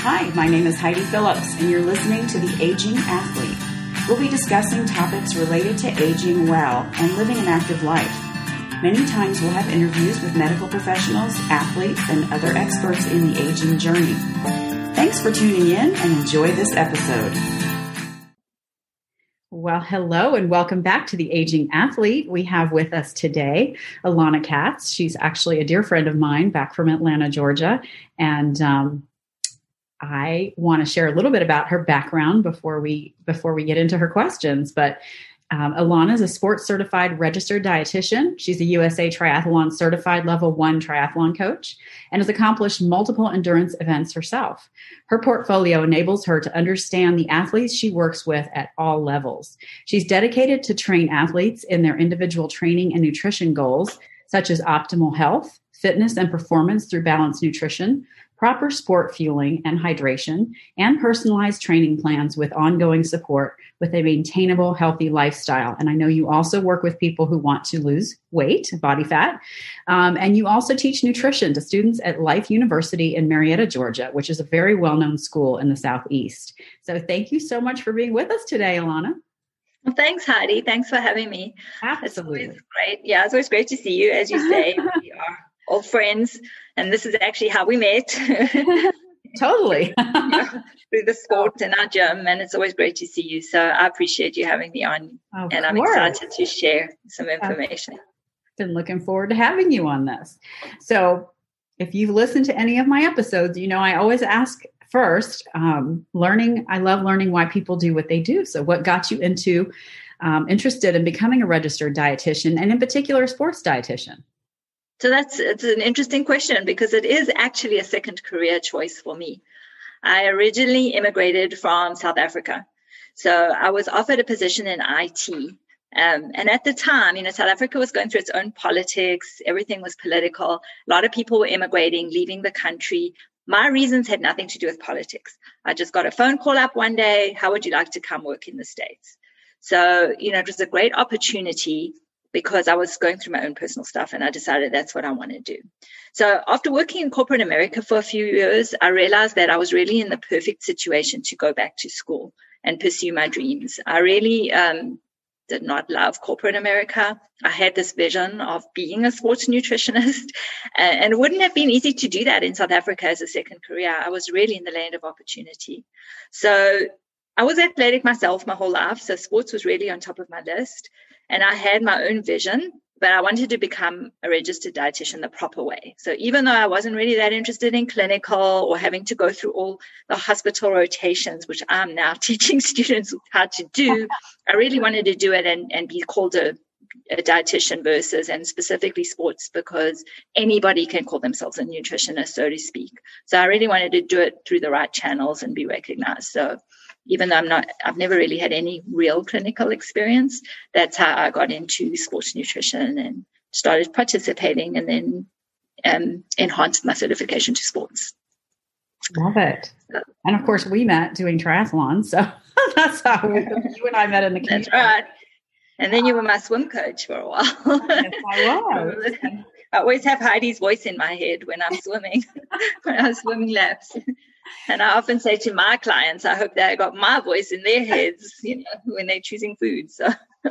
Hi, my name is Heidi Phillips, and you're listening to The Aging Athlete. We'll be discussing topics related to aging well and living an active life. Many times we'll have interviews with medical professionals, athletes, and other experts in the aging journey. Thanks for tuning in and enjoy this episode. Well, hello and welcome back to The Aging Athlete. We have with us today Ilana Katz. She's actually a dear friend of mine back from Atlanta, Georgia. And I want to share a little bit about her background before we get into her questions. But Ilana is a sports certified registered dietitian. She's a USA Triathlon certified level 1 triathlon coach and has accomplished multiple endurance events herself. Her portfolio enables her to understand the athletes she works with at all levels. She's dedicated to train athletes in their individual training and nutrition goals, such as optimal health, fitness and performance through balanced nutrition, proper sport fueling and hydration, and personalized training plans with ongoing support with a maintainable, healthy lifestyle. And I know you also work with people who want to lose weight, body fat, and you also teach nutrition to students at Life University in Marietta, Georgia, which is a very well-known school in the Southeast. So thank you so much for being with us today, Ilana. Well, thanks, Heidi. Thanks for having me. Absolutely. It's always great. Yeah, it's always great to see you. As you say, we are old friends, and this is actually how we met. Totally. Through the sport in our gym, and it's always great to see you. So I appreciate you having me on, and I'm excited to share some information. I've been looking forward to having you on this. So if you've listened to any of my episodes, you know I always ask first, I love learning why people do what they do. So what got you interested in becoming a registered dietitian, and in particular a sports dietitian? So it's an interesting question because it is actually a second career choice for me. I originally immigrated from South Africa. So I was offered a position in IT. And at the time, South Africa was going through its own politics. Everything was political. A lot of people were immigrating, leaving the country. My reasons had nothing to do with politics. I just got a phone call up one day. How would you like to come work in the States? So, it was a great opportunity, because I was going through my own personal stuff, and I decided that's what I want to do. So after working in corporate America for a few years, I realized that I was really in the perfect situation to go back to school and pursue my dreams. I really did not love corporate America. I had this vision of being a sports nutritionist, and it wouldn't have been easy to do that in South Africa as a second career. I was really in the land of opportunity. So I was athletic myself my whole life, so sports was really on top of my list. And I had my own vision, but I wanted to become a registered dietitian the proper way. So even though I wasn't really that interested in clinical or having to go through all the hospital rotations, which I'm now teaching students how to do, I really wanted to do it and be called a dietitian versus, and specifically sports, because anybody can call themselves a nutritionist, so to speak. So I really wanted to do it through the right channels and be recognized. So even though I've never really had any real clinical experience, that's how I got into sports nutrition and started participating, and then enhanced my certification to sports. Love it. And of course, we met doing triathlon. So that's how you and I met in the community. That's right. And then you were my swim coach for a while. Yes, I was. I always have Heidi's voice in my head when I'm swimming, when I'm swimming laps. And I often say to my clients, I hope they got my voice in their heads, when they're choosing food. So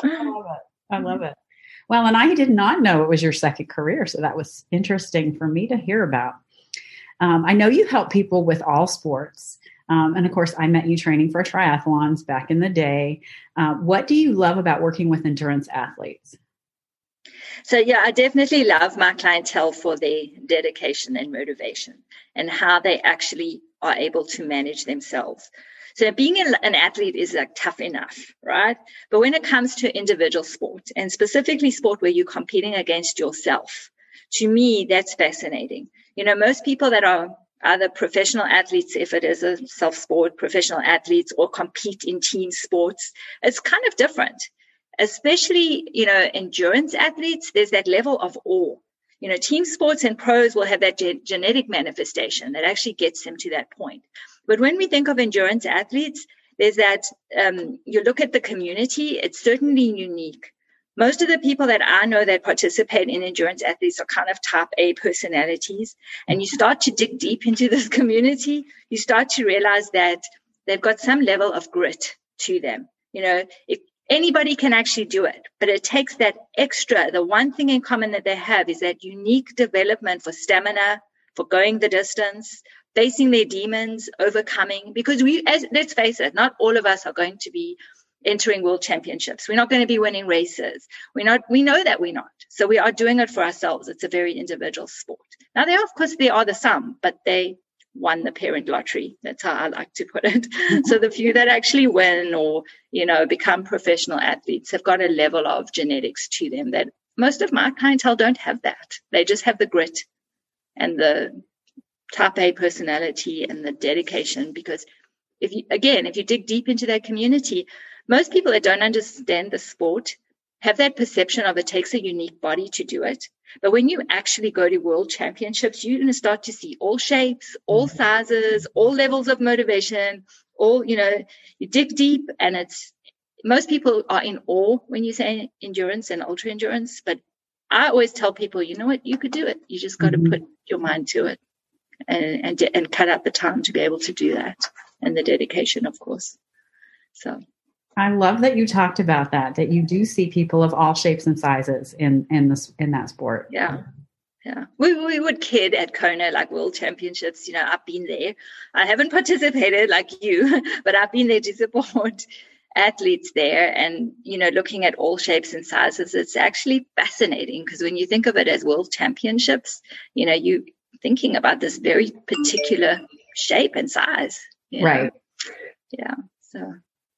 I love it. Well, and I did not know it was your second career, so that was interesting for me to hear about. I know you help people with all sports. And of course, I met you training for triathlons back in the day. What do you love about working with endurance athletes? So, I definitely love my clientele for their dedication and motivation and how they actually are able to manage themselves. So being an athlete is tough enough, right? But when it comes to individual sport, and specifically sport where you're competing against yourself, to me, that's fascinating. Most people that are either professional athletes, if it is a self-sport, professional athletes, or compete in team sports, it's kind of different. Especially, endurance athletes, there's that level of awe. Team sports and pros will have that genetic manifestation that actually gets them to that point. But when we think of endurance athletes, there's that, you look at the community, it's certainly unique. most of the people that I know that participate in endurance athletes are kind of type A personalities. And you start to dig deep into this community, you start to realize that they've got some level of grit to them. If anybody can actually do it, but it takes that extra. The one thing in common that they have is that unique development for stamina, for going the distance, facing their demons, overcoming, because let's face it, not all of us are going to be entering world championships. We're not going to be winning races. We know that we're not. So we are doing it for ourselves. It's a very individual sport. Now, of course, there are some, but they won the parent lottery. That's how I like to put it. So the few that actually win or, become professional athletes have got a level of genetics to them that most of my clientele don't have that. They just have the grit and the type A personality and the dedication, because if you dig deep into that community, most people that don't understand the sport have that perception of it takes a unique body to do it. But when you actually go to world championships, you're going to start to see all shapes, all sizes, all levels of motivation, you dig deep, and most people are in awe when you say endurance and ultra endurance. But I always tell people, you know what, you could do it. You just got to put your mind to it and cut out the time to be able to do that, and the dedication, of course. So I love that you talked about that you do see people of all shapes and sizes in that sport. Yeah. We would kid at Kona, like world championships. I've been there. I haven't participated like you, but I've been there to support athletes there, and, looking at all shapes and sizes. It's actually fascinating, because when you think of it as world championships, you thinking about this very particular shape and size. Right. Yeah. So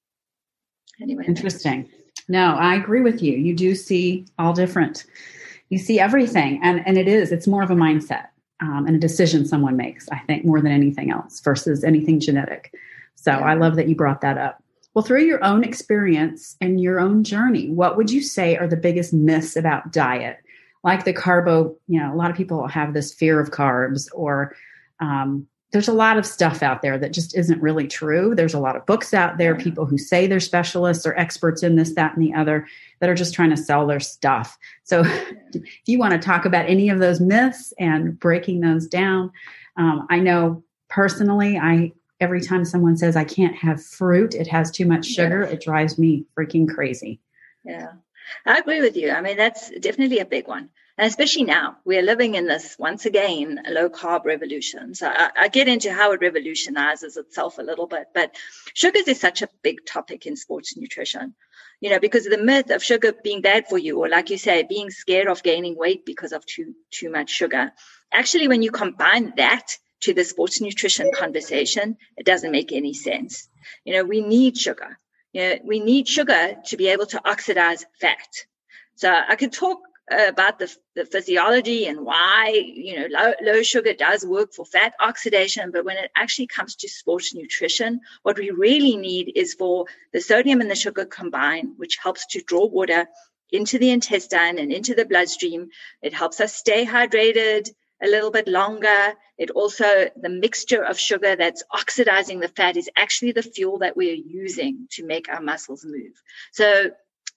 anyway. Interesting. No, I agree with you. You do see all different. You see everything. And it's more of a mindset and a decision someone makes, I think, more than anything else versus anything genetic. So yeah. I love that you brought that up. Well, through your own experience and your own journey, what would you say are the biggest myths about diet? Like the carbo, a lot of people have this fear of carbs, or there's a lot of stuff out there that just isn't really true. There's a lot of books out there, people who say they're specialists or experts in this, that, and the other, that are just trying to sell their stuff. So if you want to talk about any of those myths and breaking those down, I know personally, every time someone says I can't have fruit, it has too much sugar, it drives me freaking crazy. Yeah, I agree with you. I mean, that's definitely a big one. And especially now, we're living in this, once again, low carb revolution. So I get into how it revolutionizes itself a little bit, but sugars is such a big topic in sports nutrition, because of the myth of sugar being bad for you, or like you say, being scared of gaining weight because of too much sugar. Actually, when you combine that to the sports nutrition conversation, it doesn't make any sense. We need sugar. We need sugar to be able to oxidize fat. So I could talk about the physiology and why, low sugar does work for fat oxidation. But when it actually comes to sports nutrition, what we really need is for the sodium and the sugar combine, which helps to draw water into the intestine and into the bloodstream. It helps us stay hydrated a little bit longer. It also, the mixture of sugar that's oxidizing the fat is actually the fuel that we're using to make our muscles move. So,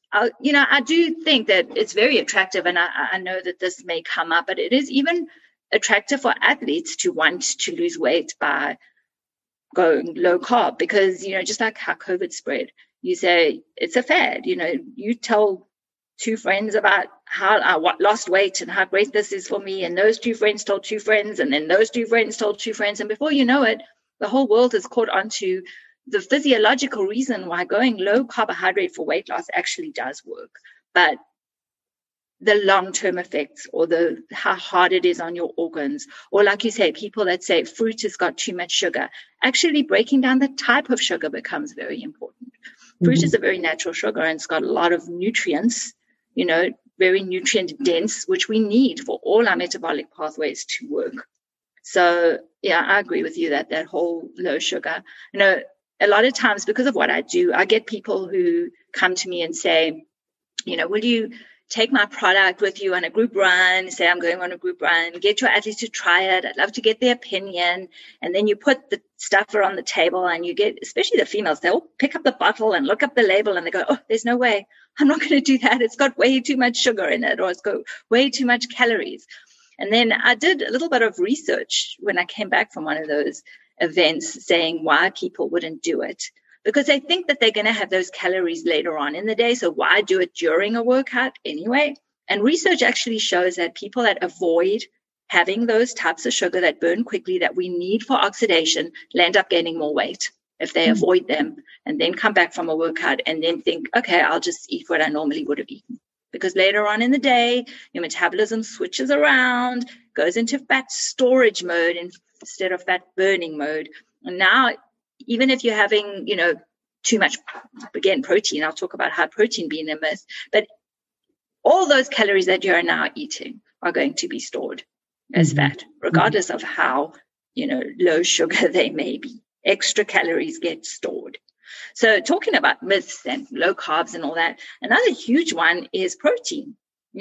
I do think that it's very attractive, and I know that this may come up, but it is even attractive for athletes to want to lose weight by going low carb, because, just like how COVID spread, you say it's a fad. You tell two friends about how I lost weight and how great this is for me, and those two friends told two friends, and then those two friends told two friends, and before you know it, the whole world is caught onto the physiological reason why going low carbohydrate for weight loss actually does work. But the long-term effects, or how hard it is on your organs, or like you say, people that say fruit has got too much sugar, actually breaking down the type of sugar becomes very important. Fruit is a very natural sugar, and it's got a lot of nutrients, very nutrient dense, which we need for all our metabolic pathways to work. So yeah, I agree with you that whole low sugar, a lot of times, because of what I do, I get people who come to me and say, will you take my product with you on a group run, say I'm going on a group run, get your athletes to try it. I'd love to get their opinion. And then you put the stuff on the table and you get, especially the females, they'll pick up the bottle and look up the label and they go, oh, there's no way. I'm not going to do that. It's got way too much sugar in it, or it's got way too much calories. And then I did a little bit of research when I came back from one of those events saying why people wouldn't do it. Because they think that they're going to have those calories later on in the day. So why do it during a workout anyway? And research actually shows that people that avoid having those types of sugar that burn quickly that we need for oxidation end up gaining more weight if they avoid them and then come back from a workout and then think, okay, I'll just eat what I normally would have eaten. Because later on in the day, your metabolism switches around, goes into fat storage mode instead of fat burning mode. And now, even if you're having, too much, again, protein, I'll talk about high protein being a myth, but all those calories that you are now eating are going to be stored as fat, regardless of how, low sugar they may be. Extra calories get stored. So talking about myths and low carbs and all that, another huge one is protein.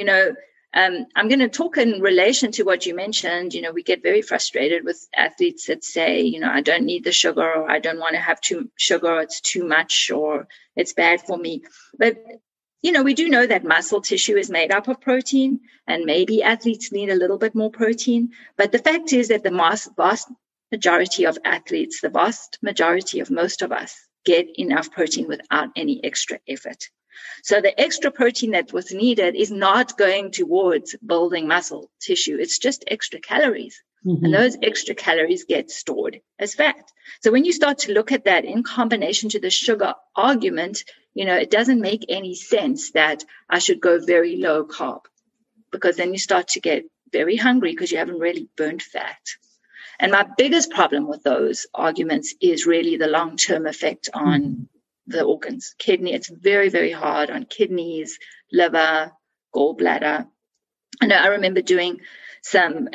I'm going to talk in relation to what you mentioned. We get very frustrated with athletes that say, I don't need the sugar, or I don't want to have too sugar, or it's too much, or it's bad for me. But, we do know that muscle tissue is made up of protein, and maybe athletes need a little bit more protein. But the fact is that the vast majority of athletes, the vast majority of most of us, get enough protein without any extra effort. So the extra protein that was needed is not going towards building muscle tissue. It's just extra calories. And those extra calories get stored as fat. So when you start to look at that in combination to the sugar argument, it doesn't make any sense that I should go very low carb, because then you start to get very hungry because you haven't really burnt fat. And my biggest problem with those arguments is really the long-term effect on the organs. Kidney, it's very, very hard on kidneys, liver, gallbladder. I remember doing some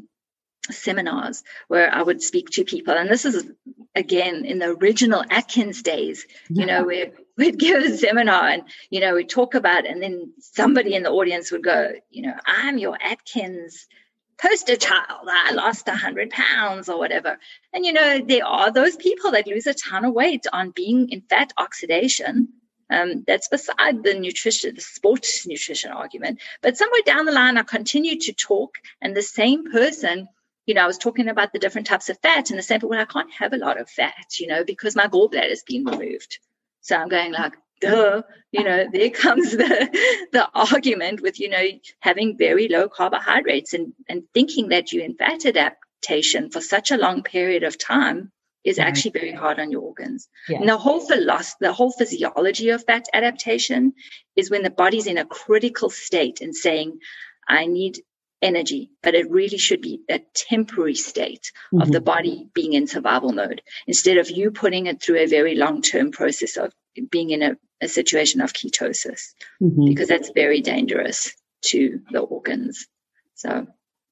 seminars where I would speak to people, and this is again in the original Atkins days, we'd give a seminar and, we'd talk about, and then somebody in the audience would go, I'm your Atkins poster child. I lost 100 pounds or whatever. And, there are those people that lose a ton of weight on being in fat oxidation. That's beside the sports nutrition argument. But somewhere down the line, I continued to talk, and the same person, I was talking about the different types of fat, and the same people, I can't have a lot of fat, because my gallbladder has been removed. So I'm going like, duh, there comes the argument with, having very low carbohydrates and thinking that you're in fat adaptation for such a long period of time is actually very hard on your organs. Yeah. And the whole physiology of fat adaptation is when the body's in a critical state and saying, I need energy, but it really should be a temporary state of the body being in survival mode, instead of you putting it through a very long-term process of being in a situation of ketosis, because that's very dangerous to the organs. So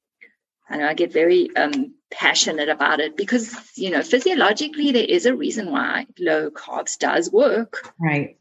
I know I get very passionate about it because, physiologically there is a reason why low carbs does work. Right.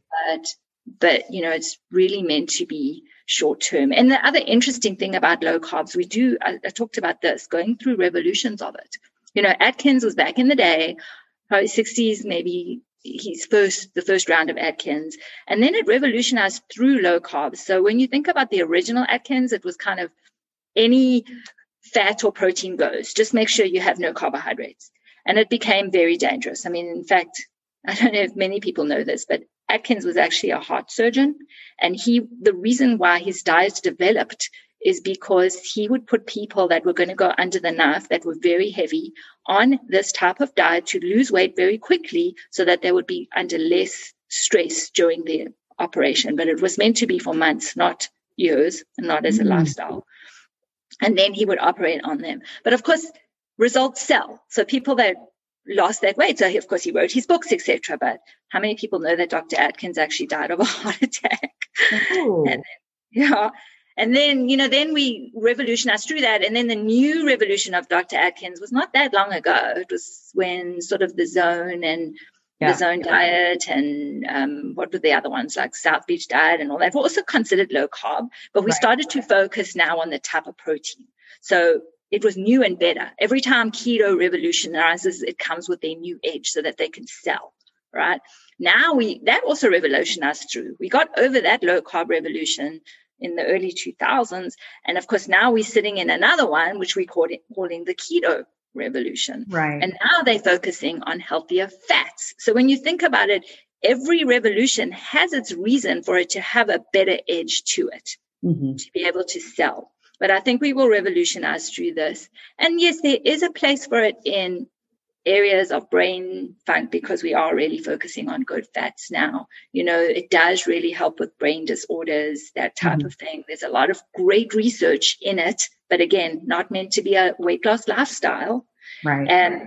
But it's really meant to be short term. And the other interesting thing about low carbs, I talked about this, going through revolutions of it. Atkins was back in the day, probably 60s, maybe the first round of Atkins. And then it revolutionized through low carbs. So when you think about the original Atkins, it was kind of any fat or protein goes, just make sure you have no carbohydrates. And it became very dangerous. I mean, in fact, I don't know if many people know this, but Atkins was actually a heart surgeon. And the reason why his diet developed is because he would put people that were going to go under the knife, that were very heavy, on this type of diet to lose weight very quickly so that they would be under less stress during the operation. But it was meant to be for months, not years, and not as a lifestyle. And then he would operate on them. But of course, results sell. So people that lost that weight. So of course he wrote his books, etc. But how many people know that Dr. Atkins actually died of a heart attack? And then, then we revolutionized through that. And then the new revolution of Dr. Atkins was not that long ago. It was when sort of the Zone and, The Zone diet and what were the other ones, like South Beach diet and all that, were also considered low carb, but we started to focus now on the type of protein. So it was new and better. Every time keto revolutionizes, it comes with a new edge so that they can sell, right? Now that also revolutionized through. We got over that low carb revolution in the early 2000s. And of course, now we're sitting in another one, which we're calling the keto revolution. Right. And now they're focusing on healthier fats. So when you think about it, every revolution has its reason for it to have a better edge to it, to be able to sell. But I think we will revolutionize through this. And yes, there is a place for it in areas of brain funk because we are really focusing on good fats now. It does really help with brain disorders, that type of thing. There's a lot of great research in it, but again, not meant to be a weight loss lifestyle. Right.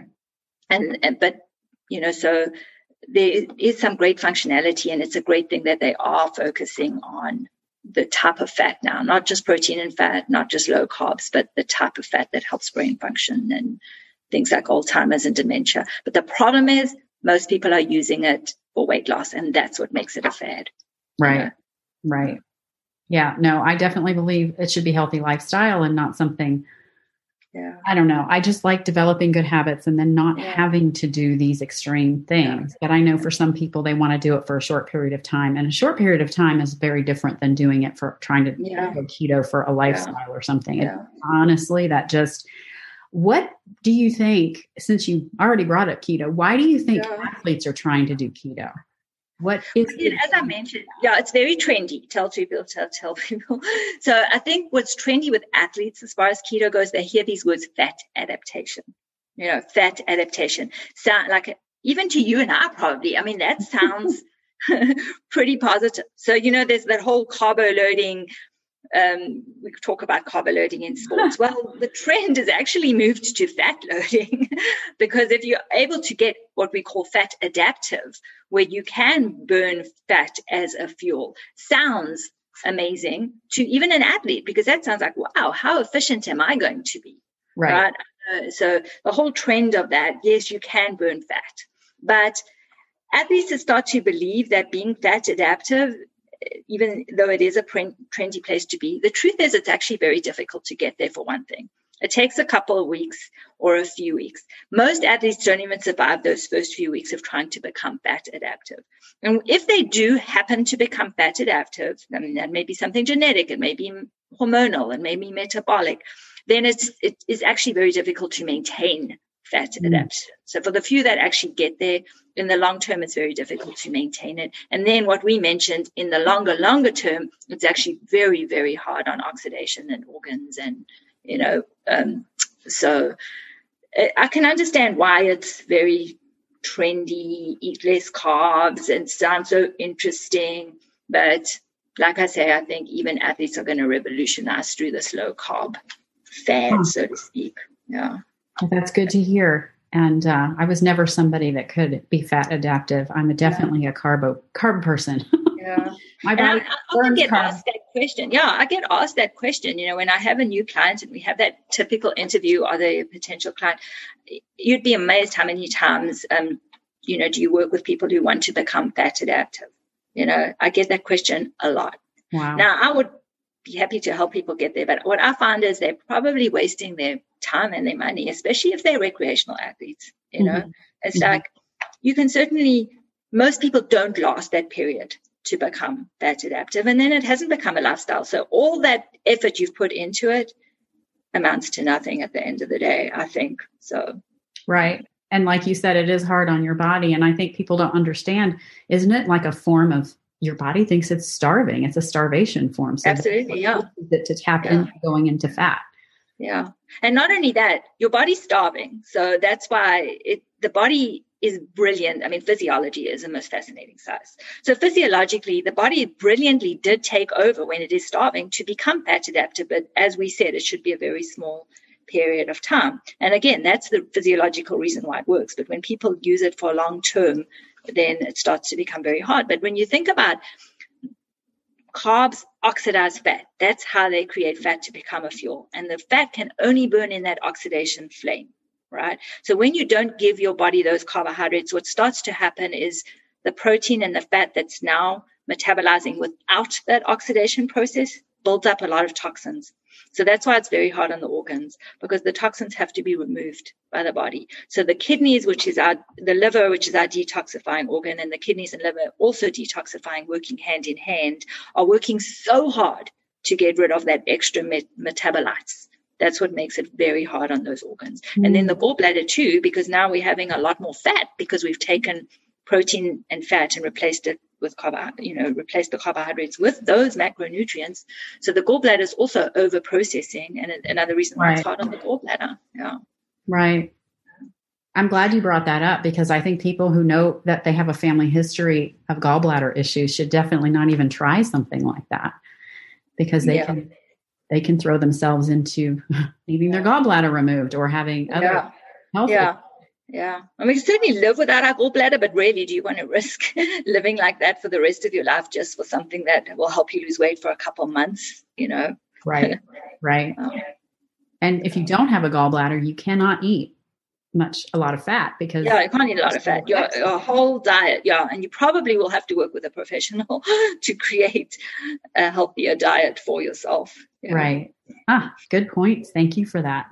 But so there is some great functionality, and it's a great thing that they are focusing on the type of fat now, not just protein and fat, not just low carbs, but the type of fat that helps brain function and things like Alzheimer's and dementia. But the problem is most people are using it for weight loss, and that's what makes it a fad. Right. Right. Yeah, no, I definitely believe it should be healthy lifestyle and not something, I don't know. I just like developing good habits and then not having to do these extreme things. But I know for some people, they want to do it for a short period of time. And a short period of time is very different than doing it for trying to go keto for a lifestyle or something. And honestly, what do you think, since you already brought up keto, why do you think athletes are trying to do keto? What is as I mentioned, it's very trendy. Tell people. So I think what's trendy with athletes as far as keto goes, they hear these words, fat adaptation. Fat adaptation. Sound like, even to you and I probably, I mean, that sounds pretty positive. So, there's that whole carbo loading. We talk about carbo loading in sports. Well, the trend has actually moved to fat loading because if you're able to get what we call fat adaptive, where you can burn fat as a fuel, sounds amazing to even an athlete, because that sounds like, wow, how efficient am I going to be? Right? So the whole trend of that, yes, you can burn fat, but athletes start to believe that being fat adaptive, even though it is a trendy place to be, the truth is it's actually very difficult to get there, for one thing. It takes a couple of weeks or a few weeks. Most athletes don't even survive those first few weeks of trying to become fat adaptive. And if they do happen to become fat adaptive, I mean, that may be something genetic, it may be hormonal, it may be metabolic, then it is actually very difficult to maintain fat adaptation. So for the few that actually get there, in the long term, it's very difficult to maintain it. And then what we mentioned, in the longer term, it's actually very, very hard on oxidation and organs. And, so I can understand why it's very trendy, eat less carbs, and sounds so interesting. But like I say, I think even athletes are going to revolutionize through this low carb fad, so to speak. Yeah. That's good to hear. And I was never somebody that could be fat adaptive. I'm definitely a carb person. My body I often get asked that question. I get asked that question. When I have a new client and we have that typical interview or the potential client, you'd be amazed how many times, do you work with people who want to become fat adaptive? I get that question a lot. Wow. Now, I would be happy to help people get there, but what I find is they're probably wasting their time and their money, especially if they're recreational athletes. It's like, you can certainly, most people don't last that period to become fat adaptive, and then it hasn't become a lifestyle. So all that effort you've put into it amounts to nothing at the end of the day, I think. So right. And like you said, it is hard on your body. And I think people don't understand, isn't it like a form of, your body thinks it's starving. It's a starvation form. So absolutely, to tap into going into fat. Yeah. And not only that, your body's starving. So that's why the body is brilliant. I mean, physiology is the most fascinating science. So physiologically, the body brilliantly did take over when it is starving to become fat adaptive. But as we said, it should be a very small period of time. And again, that's the physiological reason why it works. But when people use it for long term, then it starts to become very hard. But when you think about carbs, oxidize fat, that's how they create fat to become a fuel. And the fat can only burn in that oxidation flame, right? So when you don't give your body those carbohydrates, what starts to happen is the protein and the fat that's now metabolizing without that oxidation process builds up a lot of toxins. So that's why it's very hard on the organs, because the toxins have to be removed by the body. So the kidneys, the liver, which is our detoxifying organ, and the kidneys and liver also detoxifying, working hand in hand, are working so hard to get rid of that extra metabolites. That's what makes it very hard on those organs. And then the gallbladder too, because now we're having a lot more fat because we've taken protein and fat and replaced it with replaced the carbohydrates with those macronutrients. So the gallbladder is also over processing, and another reason why it's hard on the gallbladder. Yeah. Right. I'm glad you brought that up, because I think people who know that they have a family history of gallbladder issues should definitely not even try something like that, because they can throw themselves into needing their gallbladder removed or having other health issues. Yeah. I mean, you certainly live without our gallbladder, but really, do you want to risk living like that for the rest of your life just for something that will help you lose weight for a couple months, Right. And if you don't have a gallbladder, you cannot eat a lot of fat, because... Yeah, you can't eat a lot of fat. Your whole diet, and you probably will have to work with a professional to create a healthier diet for yourself. Yeah. Right. Good point. Thank you for that.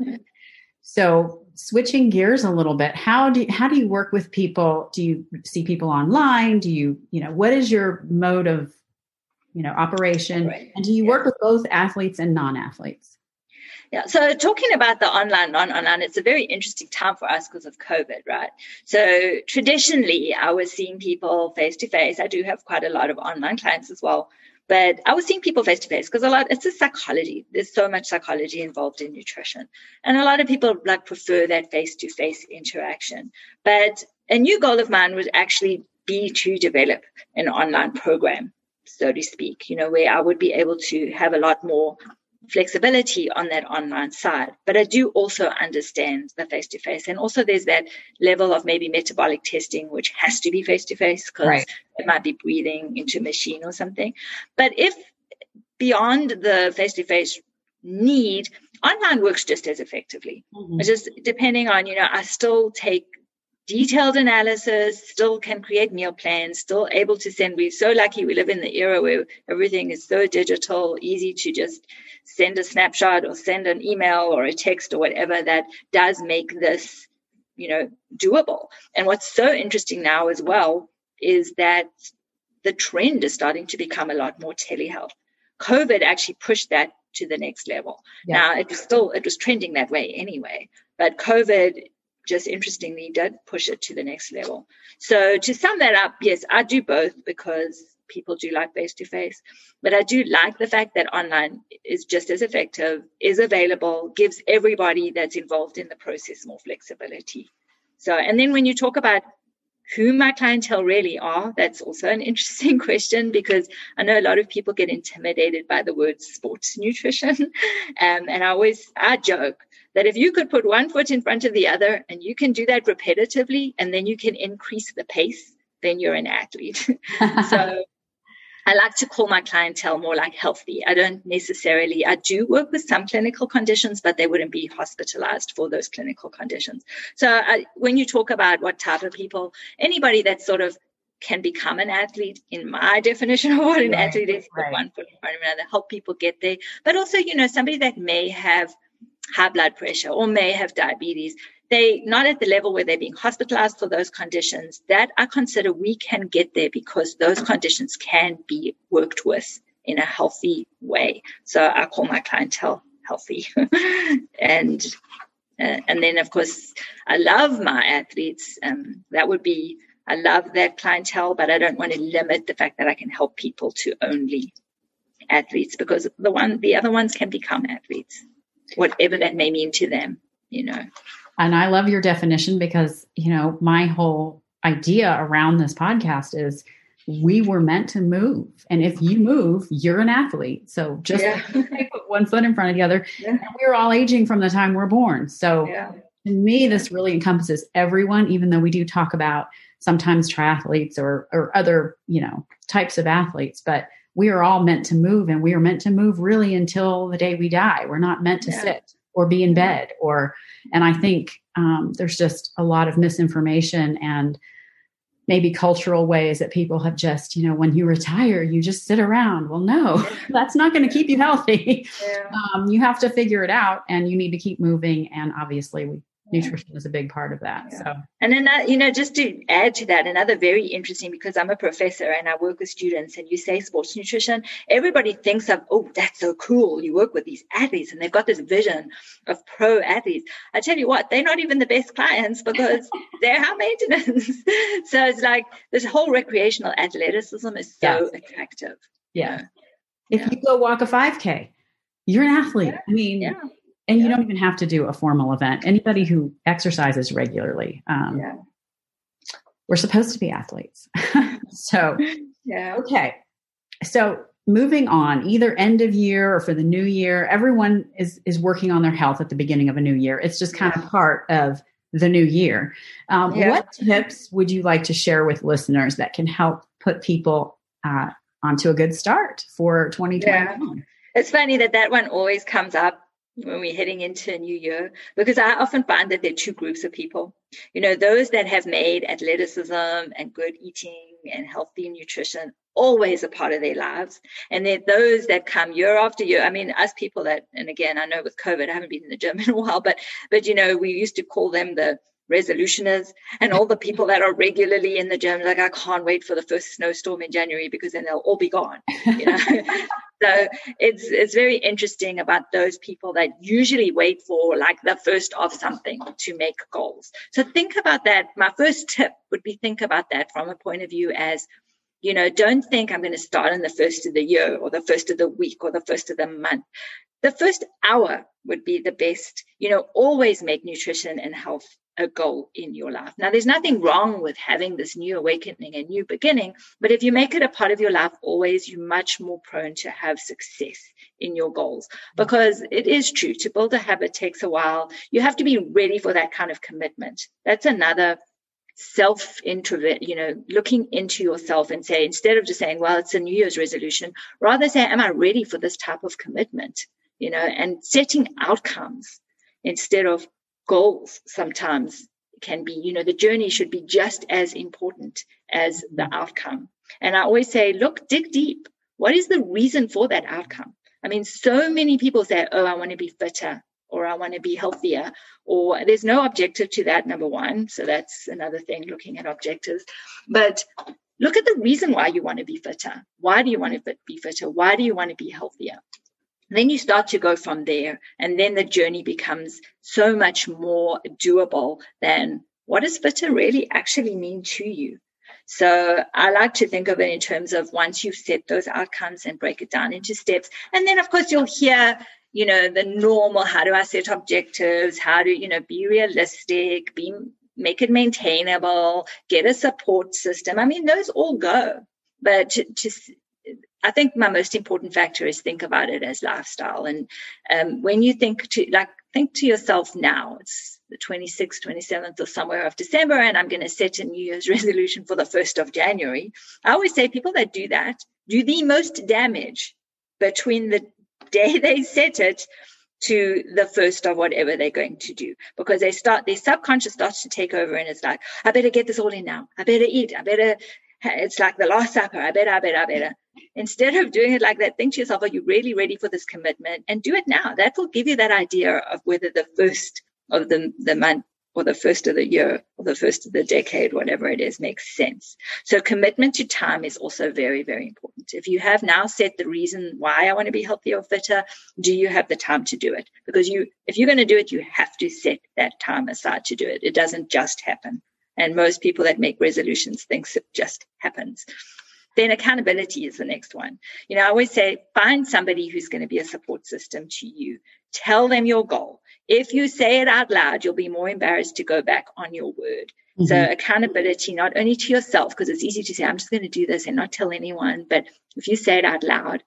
So switching gears a little bit, how do you work with people? Do you see people online? Do you, what is your mode of, operation? Right. And do you work with both athletes and non-athletes? Yeah. So talking about the online, non-online, it's a very interesting time for us because of COVID, right? So traditionally, I was seeing people face to face. I do have quite a lot of online clients as well. But I was seeing people face to face because it's a psychology. There's so much psychology involved in nutrition. And a lot of people prefer that face to face interaction. But a new goal of mine would actually be to develop an online program, so to speak, where I would be able to have a lot more flexibility on that online side. But I do also understand the face-to-face. And also there's that level of maybe metabolic testing, which has to be face-to-face because it might be breathing into a machine or something. But if beyond the face-to-face need, online works just as effectively. It's just depending on, I still take detailed analysis, still can create meal plans, still able to send. We're so lucky we live in the era where everything is so digital, easy to just send a snapshot or send an email or a text or whatever that does make this, doable. And what's so interesting now as well is that the trend is starting to become a lot more telehealth. COVID actually pushed that to the next level. Yeah. Now it was trending that way anyway, but COVID just interestingly did push it to the next level. So to sum that up, yes, I do both because people do like face-to-face, but I do like the fact that online is just as effective, is available, gives everybody that's involved in the process more flexibility. So, and then when you talk about who my clientele really are, that's also an interesting question because I know a lot of people get intimidated by the word sports nutrition. And I joke that if you could put one foot in front of the other and you can do that repetitively and then you can increase the pace, then you're an athlete. So I like to call my clientele more like healthy. I do work with some clinical conditions, but they wouldn't be hospitalized for those clinical conditions. So when you talk about what type of people, anybody that sort of can become an athlete, in my definition of what an athlete is, one foot in front of another, help people get there. But also, somebody that may have high blood pressure or may have diabetes, they not at the level where they're being hospitalized for those conditions, that I consider we can get there because those conditions can be worked with in a healthy way. So I call my clientele healthy. And then, of course, I love my athletes. I love that clientele, but I don't want to limit the fact that I can help people to only athletes because the other ones can become athletes, whatever that may mean to them, And I love your definition because, my whole idea around this podcast is we were meant to move. And if you move, you're an athlete. So just put one foot in front of the other. Yeah. And we're all aging from the time we're born. So to me, this really encompasses everyone, even though we do talk about sometimes triathletes or other, types of athletes. But we are all meant to move, and we are meant to move really until the day we die. We're not meant to sit. or be in bed, and I think there's just a lot of misinformation and maybe cultural ways that people have just, when you retire, you just sit around. Well, no, that's not going to keep you healthy. Yeah. You have to figure it out, and you need to keep moving. And obviously nutrition is a big part of that. Yeah. So, and then, just to add to that, another very interesting, because I'm a professor and I work with students, and you say sports nutrition, everybody thinks of, oh, that's so cool. You work with these athletes and they've got this vision of pro athletes. I tell you what, they're not even the best clients because they're high maintenance. So it's like this whole recreational athleticism is so attractive. Yeah. If you go walk a 5K, you're an athlete. I mean, and you don't even have to do a formal event. Anybody who exercises regularly, we're supposed to be athletes. So, okay. So moving on, either end of year or for the new year, everyone is working on their health at the beginning of a new year. It's just kind of part of the new year. What tips would you like to share with listeners that can help put people onto a good start for 2021? Yeah. It's funny that one always comes up when we're heading into a new year, because I often find that there are two groups of people. Those that have made athleticism and good eating and healthy nutrition always a part of their lives. And then those that come year after year. I mean, us people that, and again, I know with COVID, I haven't been in the gym in a while, but we used to call them the resolutioners, and all the people that are regularly in the gym, like, I can't wait for the first snowstorm in January because then they'll all be gone. So it's very interesting about those people that usually wait for like the first of something to make goals. So think about that. My first tip would be think about that from a point of view as, don't think I'm going to start on the first of the year or the first of the week or the first of the month. The first hour would be the best. Always make nutrition and health a goal in your life. Now, there's nothing wrong with having this new awakening and new beginning, but if you make it a part of your life always, you're much more prone to have success in your goals, because it is true, to build a habit takes a while. You have to be ready for that kind of commitment. That's another looking into yourself and say, instead of just saying, well, it's a New Year's resolution, rather say, am I ready for this type of commitment? And setting outcomes instead of goals sometimes can be, the journey should be just as important as the outcome. And I always say, dig deep. What is the reason for that outcome? I mean, so many people say, oh, I want to be fitter, or I want to be healthier, or there's no objective to that, number one. So that's another thing, looking at objectives. But look at the reason why you want to be fitter. Why do you want to be fitter? Why do you want to be healthier? Then you start to go from there, and then the journey becomes so much more doable than what does fitter really actually mean to you. So I like to think of it in terms of once you've set those outcomes and break it down into steps. And then, of course, you'll hear, the normal, how do I set objectives? How do, be realistic, make it maintainable, get a support system. I mean, those all go. But I think my most important factor is think about it as lifestyle. And when you think to yourself now, it's the 26th, 27th or somewhere of December, and I'm going to set a New Year's resolution for the 1st of January. I always say people that do that do the most damage between the day they set it to the first of whatever they're going to do, because their subconscious starts to take over, and it's like, I better get this all in now. I better eat. It's like the Last Supper. I better. Instead of doing it like that, think to yourself, are you really ready for this commitment? And do it now. That will give you that idea of whether the first of the month or the first of the year or the first of the decade, whatever it is, makes sense. So commitment to time is also very, very important. If you have now set the reason why I want to be healthier or fitter, do you have the time to do it? Because if you're going to do it, you have to set that time aside to do it. It doesn't just happen. And most people that make resolutions thinks it just happens. Then accountability is the next one. I always say, find somebody who's going to be a support system to you. Tell them your goal. If you say it out loud, you'll be more embarrassed to go back on your word. Mm-hmm. So accountability, not only to yourself, because it's easy to say, I'm just going to do this and not tell anyone. But if you say it out loud,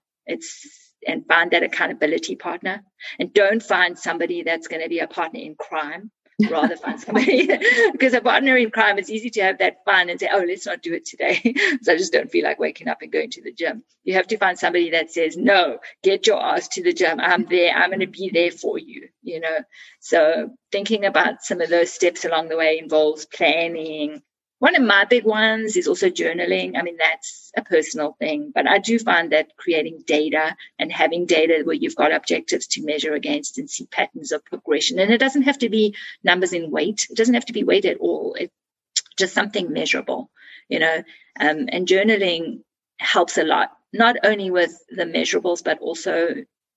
and find that accountability partner, and don't find somebody that's going to be a partner in crime, rather find somebody. Because a partner in crime, it's easy to have that fun and say, oh, let's not do it today. So I just don't feel like waking up and going to the gym. You have to find somebody that says, no, get your ass to the gym. I'm there. I'm going to be there for you, you know. So thinking about some of those steps along the way involves planning. One of my big ones is also journaling. I mean, that's a personal thing, but I do find that creating data and having data where you've got objectives to measure against and see patterns of progression. And it doesn't have to be numbers in weight. It doesn't have to be weight at all. It's just something measurable, you know, and journaling helps a lot, not only with the measurables, but also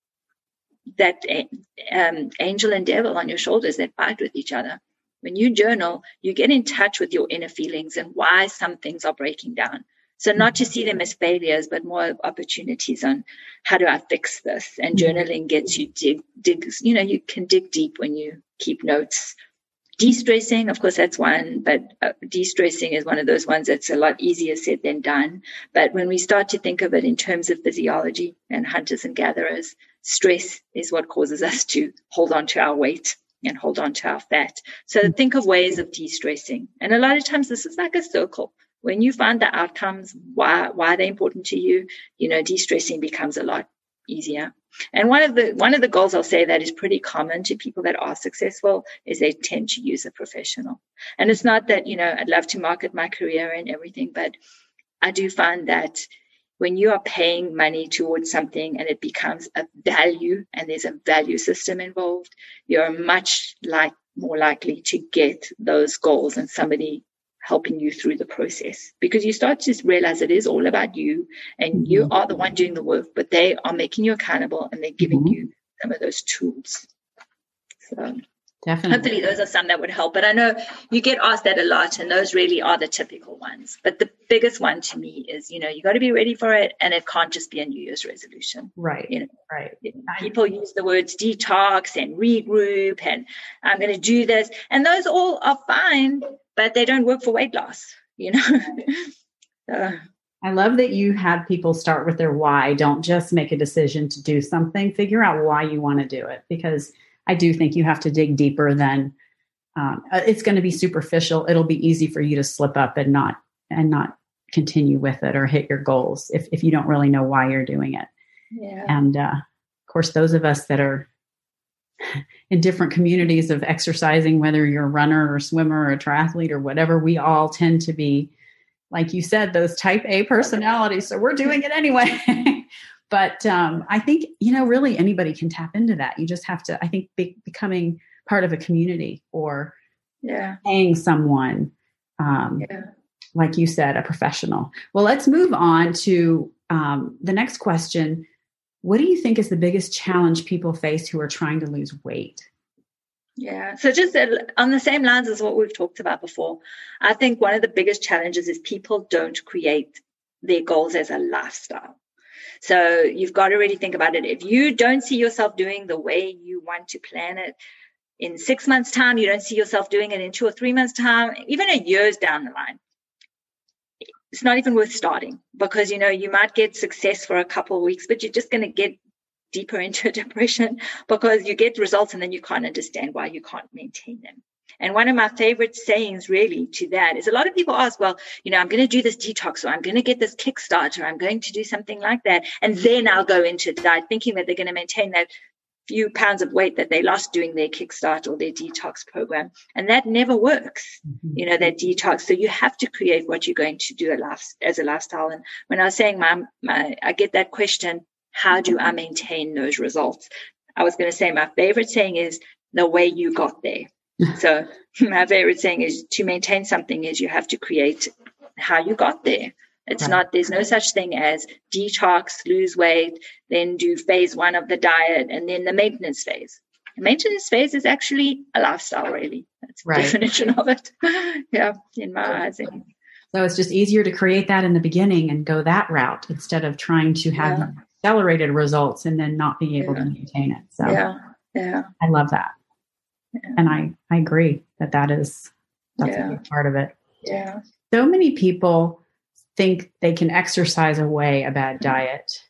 that angel and devil on your shoulders that fight with each other. When you journal, you get in touch with your inner feelings and why some things are breaking down. So not to see them as failures, but more opportunities on how do I fix this? And journaling gets you dig, you know, you can dig deep when you keep notes. De-stressing, of course, that's one, but de-stressing is one of those ones that's a lot easier said than done. But when we start to think of it in terms of physiology and hunters and gatherers, stress is what causes us to hold on to our weight and hold on to our fat. So think of ways of de-stressing. And a lot of times this is like a circle. When you find the outcomes, why they're important to you, you know, de-stressing becomes a lot easier. And one of the goals I'll say that is pretty common to people that are successful is they tend to use a professional. And it's not that, you know, I'd love to market my career and everything, but I do find that when you are paying money towards something and it becomes a value and there's a value system involved, you're much more likely to get those goals and somebody helping you through the process, because you start to realize it is all about you and you are the one doing the work, but they are making you accountable and they're giving you some of those tools. So definitely, hopefully those are some that would help. But I know you get asked that a lot, and those really are the typical ones. But the biggest one to me is, you know, you got to be ready for it, and it can't just be a New Year's resolution. Right. You know, right. People use the words detox and regroup, and I'm going to do this, and those all are fine, but they don't work for weight loss. You know. So. I love that you had people start with their why. Don't just make a decision to do something. Figure out why you want to do it, because I do think you have to dig deeper than it's going to be superficial. It'll be easy for you to slip up and not continue with it or hit your goals if you don't really know why you're doing it. Yeah. And of course, those of us that are in different communities of exercising, whether you're a runner or swimmer or a triathlete or whatever, we all tend to be, like you said, those type A personalities. So we're doing it anyway. But I think, you know, really anybody can tap into that. You just have to, I think, becoming part of a community or paying someone, like you said, a professional. Well, let's move on to the next question. What do you think is the biggest challenge people face who are trying to lose weight? Yeah. So just on the same lines as what we've talked about before, I think one of the biggest challenges is people don't create their goals as a lifestyle. So you've got to really think about it. If you don't see yourself doing the way you want to plan it in 6 months' time, you don't see yourself doing it in 2 or 3 months' time, even a year's down the line, it's not even worth starting, because, you know, you might get success for a couple of weeks, but you're just going to get deeper into a depression because you get results and then you can't understand why you can't maintain them. And one of my favorite sayings really to that is, a lot of people ask, well, you know, I'm going to do this detox, or I'm going to get this Kickstarter, I'm going to do something like that, and then I'll go into diet, thinking that they're going to maintain that few pounds of weight that they lost doing their Kickstart or their detox program. And that never works, you know, that detox. So you have to create what you're going to do as a lifestyle. And when I was saying I get that question, how do I maintain those results? I was going to say my favorite saying is the way you got there. So my favorite saying is, to maintain something is you have to create how you got there. It's not, there's no such thing as detox, lose weight, then do phase 1 of the diet, and then the maintenance phase. The maintenance phase is actually a lifestyle, really. That's the definition of it. Yeah, in my eyes. So it's just easier to create that in the beginning and go that route instead of trying to have accelerated results and then not being able to maintain it. So I love that. Yeah. And I agree that's a big part of it. Yeah. So many people think they can exercise away a bad diet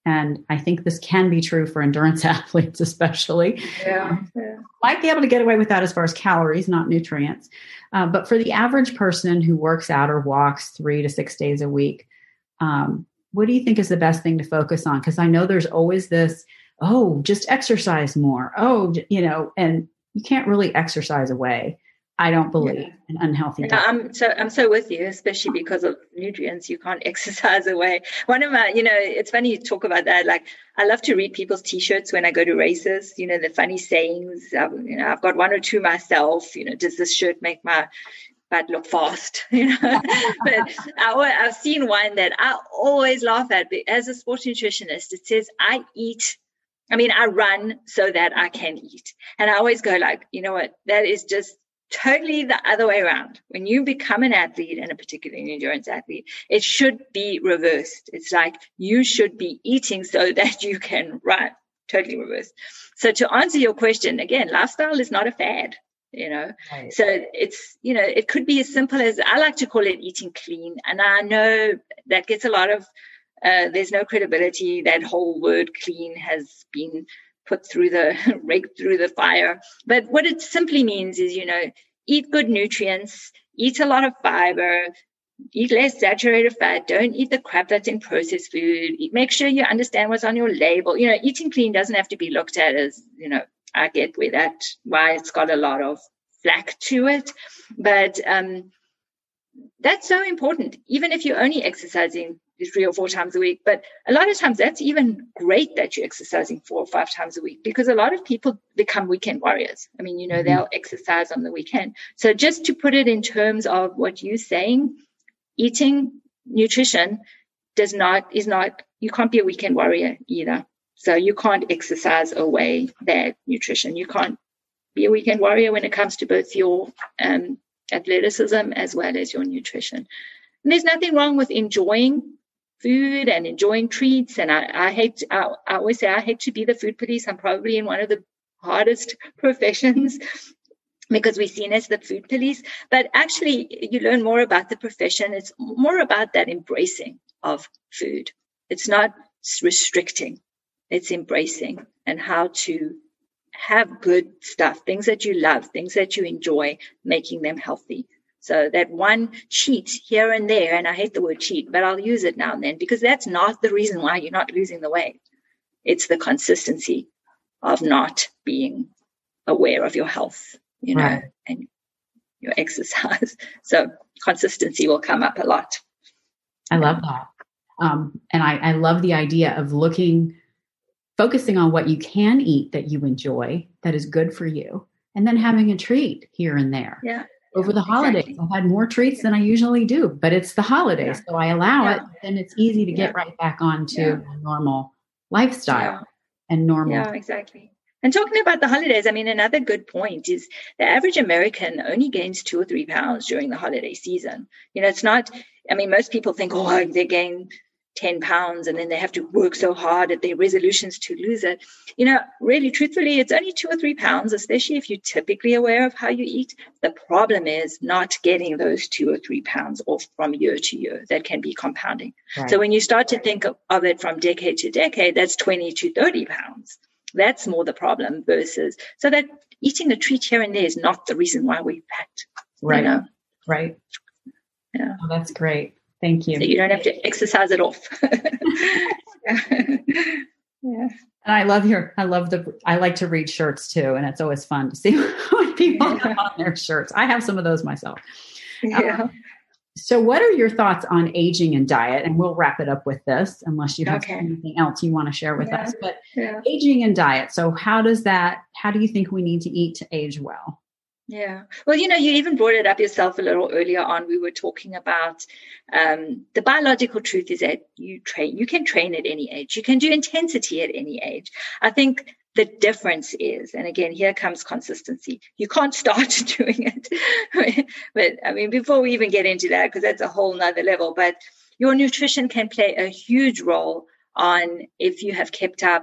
And I think this can be true for endurance athletes, especially. Yeah. Might be able to get away with that as far as calories, not nutrients. But for the average person who works out or walks 3 to 6 days a week, what do you think is the best thing to focus on? Because I know there's always this, just exercise more. And you can't really exercise away, I don't believe, an unhealthy diet. I'm so with you, especially because of nutrients. You can't exercise away. One of my, it's funny you talk about that. Like, I love to read people's T-shirts when I go to races. The funny sayings. I've got one or two myself. Does this shirt make my butt look fast? But I've seen one that I always laugh at. But as a sports nutritionist, it says, I run so that I can eat. And I always go like, you know what? That is just totally the other way around. When you become an athlete, and a particularly endurance athlete, it should be reversed. It's like you should be eating so that you can run. Totally reversed. So to answer your question, again, lifestyle is not a fad, Right. So it's, it could be as simple as, I like to call it eating clean. And I know that gets a lot of, there's no credibility. That whole word clean has been put through raked through the fire. But what it simply means is, eat good nutrients, eat a lot of fiber, eat less saturated fat, don't eat the crap that's in processed food, make sure you understand what's on your label. Eating clean doesn't have to be looked at as, I get why it's got a lot of flack to it. But that's so important, even if you're only exercising 3 or 4 times a week. But a lot of times that's even great that you're exercising 4 or 5 times a week, because a lot of people become weekend warriors. They'll exercise on the weekend. So just to put it in terms of what you're saying, eating nutrition is not, you can't be a weekend warrior either. So you can't exercise away bad nutrition. You can't be a weekend warrior when it comes to both your athleticism as well as your nutrition. And there's nothing wrong with enjoying food and enjoying treats. And I always say I hate to be the food police. I'm probably in one of the hardest professions because we're seen as the food police. But actually, you learn more about the profession. It's more about that embracing of food. It's not restricting. It's embracing, and how to have good stuff, things that you love, things that you enjoy, making them healthy. So that one cheat here and there, and I hate the word cheat, but I'll use it now and then, because that's not the reason why you're not losing the weight. It's the consistency of not being aware of your health, right, and your exercise. So consistency will come up a lot. I love that. And I love the idea of focusing on what you can eat that you enjoy, that is good for you, and then having a treat here and there. Yeah. Over the holidays, exactly. I've had more treats than I usually do, but it's the holidays, so I allow it, and it's easy to get right back onto a normal lifestyle and normal. Yeah, exactly. And talking about the holidays, another good point is the average American only gains 2 or 3 pounds during the holiday season. It's not, most people think, they gain 10 pounds and then they have to work so hard at their resolutions to lose it. Really, truthfully, it's only 2 or 3 pounds, especially if you're typically aware of how you eat. The problem is not getting those 2 or 3 pounds off from year to year. That can be compounding. Right. So when you start to think of it from decade to decade, that's 20 to 30 pounds. That's more the problem versus, so that eating a treat here and there is not the reason why we're fat. Right. Right. Yeah. Oh, that's great. Thank you. So you don't have to exercise it off. Yeah. And I like to read shirts too. And it's always fun to see what people have on their shirts. I have some of those myself. Yeah. So what are your thoughts on aging and diet? And we'll wrap it up with this, unless you have anything else you want to share with us. But aging and diet. So how do you think we need to eat to age well? Yeah. Well, you even brought it up yourself a little earlier on. We were talking about the biological truth is that you can train at any age. You can do intensity at any age. I think the difference is, and again, here comes consistency. You can't start doing it. But before we even get into that, because that's a whole nother level, but your nutrition can play a huge role on if you have kept up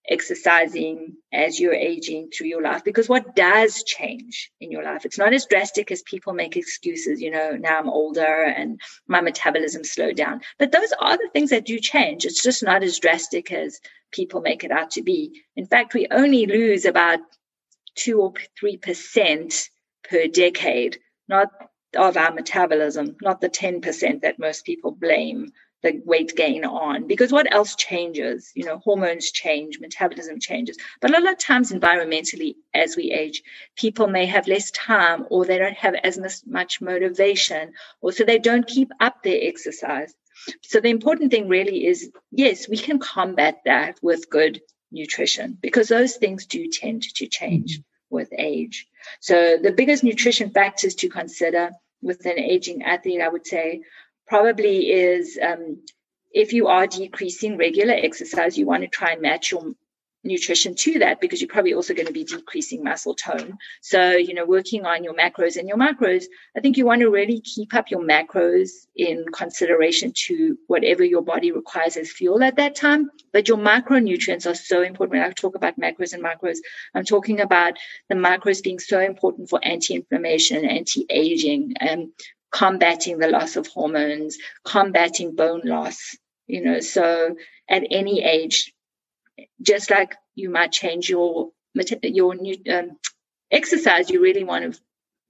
exercising as you're aging through your life, because what does change in your life, it's not as drastic as people make excuses, now I'm older and my metabolism slowed down. But those are the things that do change. It's just not as drastic as people make it out to be. In fact, we only lose about 2 or 3% per decade, not of our metabolism, not the 10% that most people blame the weight gain on, because what else changes? Hormones change, metabolism changes, but a lot of times environmentally, as we age, people may have less time, or they don't have as much motivation, or so they don't keep up their exercise. So the important thing really is, yes, we can combat that with good nutrition, because those things do tend to change with age. So the biggest nutrition factors to consider with an aging athlete, I would say, probably is if you are decreasing regular exercise, you want to try and match your nutrition to that, because you're probably also going to be decreasing muscle tone. So, working on your macros, I think you want to really keep up your macros in consideration to whatever your body requires as fuel at that time. But your macronutrients are so important. When I talk about macros and micros, I'm talking about the macros being so important for anti-inflammation, anti-aging, and combating the loss of hormones, combating bone loss, so at any age, just like you might change your exercise, you really want to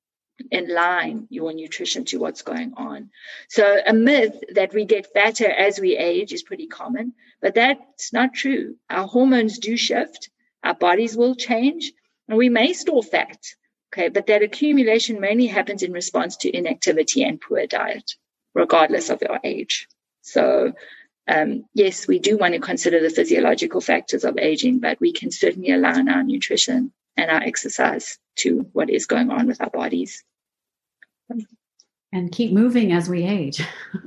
align your nutrition to what's going on. So a myth that we get fatter as we age is pretty common, but that's not true. Our hormones do shift, our bodies will change, and we may store fat. Okay, but that accumulation mainly happens in response to inactivity and poor diet, regardless of your age. So, yes, we do want to consider the physiological factors of aging, but we can certainly align our nutrition and our exercise to what is going on with our bodies. And keep moving as we age.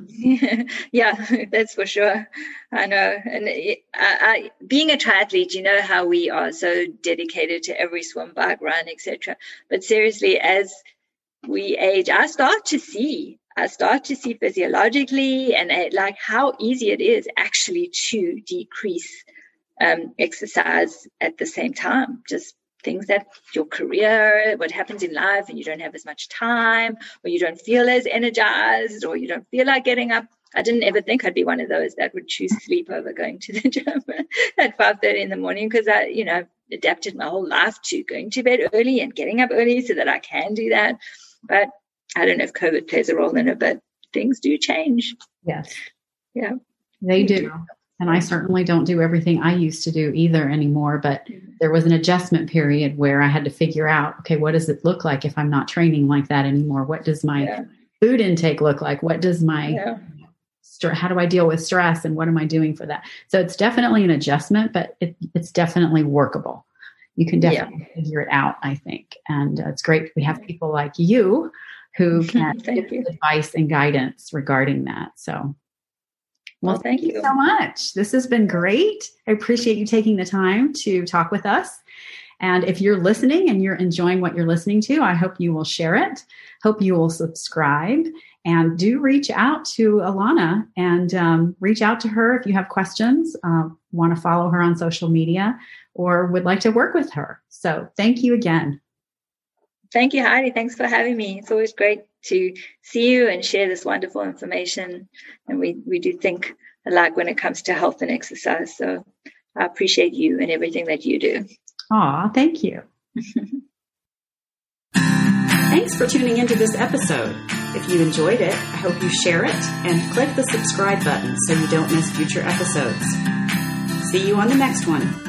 Yeah, that's for sure. I know. And I being a triathlete, you know how we are so dedicated to every swim, bike, run, etc. But seriously, as we age, I start to see physiologically and like how easy it is actually to decrease exercise at the same time. Just things that your career, what happens in life, and you don't have as much time, or you don't feel as energized, or you don't feel like getting up. I didn't ever think I'd be one of those that would choose sleep over going to the gym at 5:30 in the morning, because I, adapted my whole life to going to bed early and getting up early so that I can do that. But I don't know if COVID plays a role in it, but things do change. Yes. Yeah. They do. And I certainly don't do everything I used to do either anymore, but there was an adjustment period where I had to figure out, okay, what does it look like if I'm not training like that anymore? What does my food intake look like? What does my, how do I deal with stress, and what am I doing for that? So it's definitely an adjustment, but it's definitely workable. You can definitely figure it out, I think. And it's great. We have people like you who can give advice and guidance regarding that. So, well, thank you so much. This has been great. I appreciate you taking the time to talk with us. And if you're listening and you're enjoying what you're listening to, I hope you will share it. Hope you will subscribe, and do reach out to Alana and reach out to her if you have questions, want to follow her on social media, or would like to work with her. So thank you again. Thank you, Heidi. Thanks for having me. It's always great to see you and share this wonderful information. And we do think alike when it comes to health and exercise. So I appreciate you and everything that you do. Aw, thank you. Thanks for tuning into this episode. If you enjoyed it, I hope you share it and click the subscribe button so you don't miss future episodes. See you on the next one.